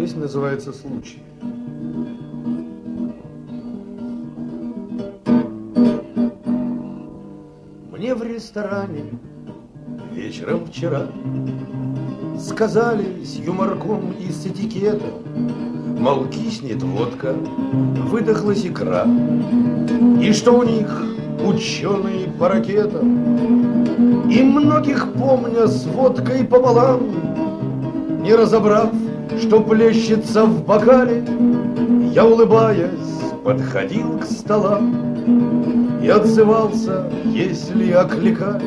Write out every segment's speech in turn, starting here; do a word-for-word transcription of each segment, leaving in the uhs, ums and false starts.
Песня называется «Случай». Мне в ресторане вечером вчера сказали с юморком и с этикетом, мол, киснет водка, выдохлась икра, и что у них ученые по ракетам. И многих, помня, с водкой пополам, не разобрав, что плещется в бокале, я, улыбаясь, подходил к столам и отзывался, если окликали.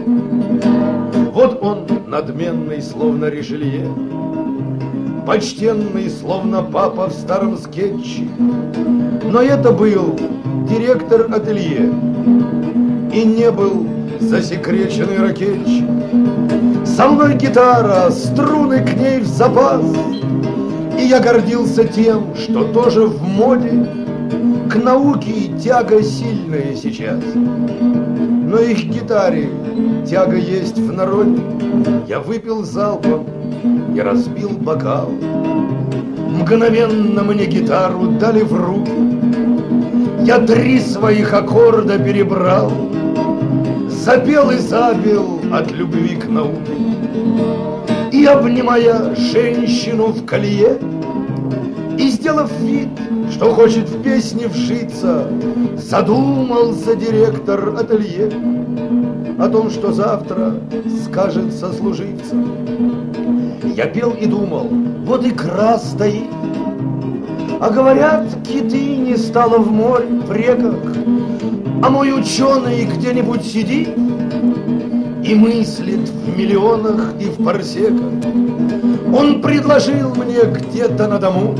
Вот он, надменный, словно Ришелье, почтенный, словно папа в старом скетче, но это был директор ателье и не был засекреченный ракетчик. Со мной гитара, струны к ней в запас, и я гордился тем, что тоже в моде. К науке тяга сильная сейчас, но и к гитаре тяга есть в народе. Я выпил залпом и разбил бокал. Мгновенно мне гитару дали в руки. Я три своих аккорда перебрал, запел и запел от любви к науке. И, обнимая женщину в колье, и сделав вид, что хочет в песне вжиться, задумался директор ателье о том, что завтра скажет сослуживца. Я пел и думал, вот икра стоит, а говорят, киты не стало в море, в реках, а мой ученый где-нибудь сидит и мыслит в миллионах и в парсеках. Он предложил мне где-то на дому,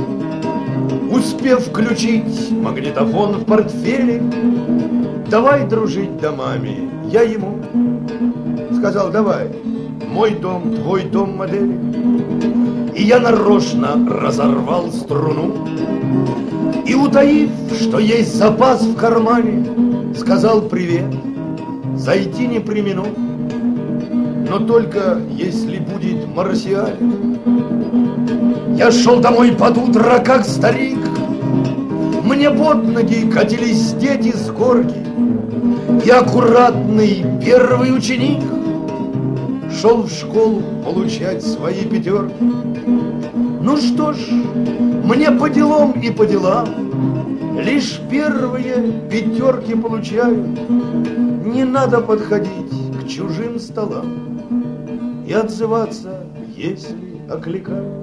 успев включить магнитофон в портфеле, давай дружить домами. Я ему сказал, давай, мой дом, твой дом модели. И я нарочно разорвал струну и, утаив, что есть запас в кармане, сказал привет, зайти не премину, но только если будет марсианин. Я шел домой под утро, как старик, мне под ноги катились дети с горки, и аккуратный первый ученик шел в школу получать свои пятерки. Ну что ж, мне по делам и по делам, лишь первые пятерки получаю. Не надо подходить к чужим столам и отзываться, если окликают.